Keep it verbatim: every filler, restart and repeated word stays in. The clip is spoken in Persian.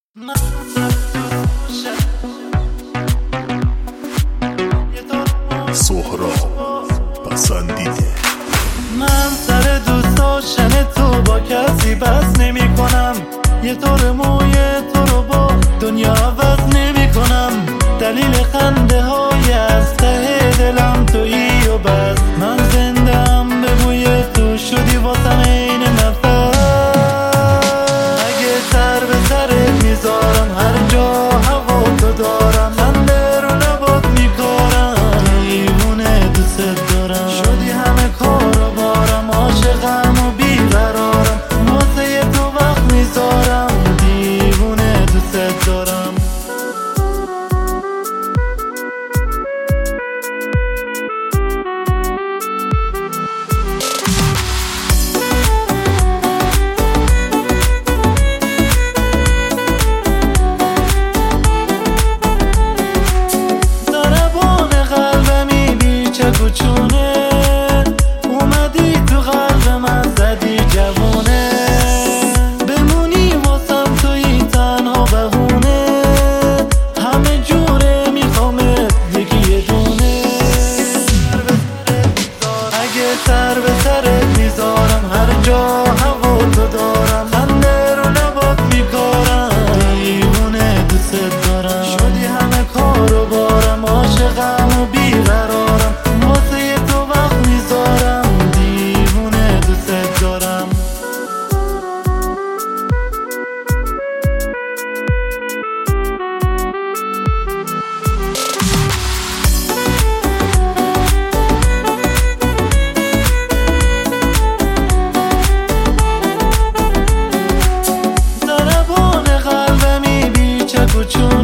سهراب پسندیده. من سر دوست داشتن تو با کسی بس نمی کنم، یه طور موی تو رو با دنیا عوض نمی کنم. دلیل خنده های از ته دلم تویی و بس، من زندم به بوی تو شدی واسم این نفس. اگه سر به سرت میذارم هر جا هوا تو دارم، من به رو لبات میکارم، دیوونه دوست دارم. شدی همه کار و بارم، عاشقم و بیقرارم، واسه تو وقت میذارم، دیوونه دوست دارم. چونه اومدی تو قلب من، زدی جوونه، بمونی واسم توی تنها بهونه. همه جوره میخوامت یکی یه دونه. اگه سر به سرت میذارم هر جا هوا تو دارم، خنده رو لبات میکارم، دیوونه دوست دارم. شدی همه کار و بارم، عاشقم و بیقرارم، واسه تو وقت میذارم، دیوونه دوست دارم. ضربان قلبمی بیچک و چون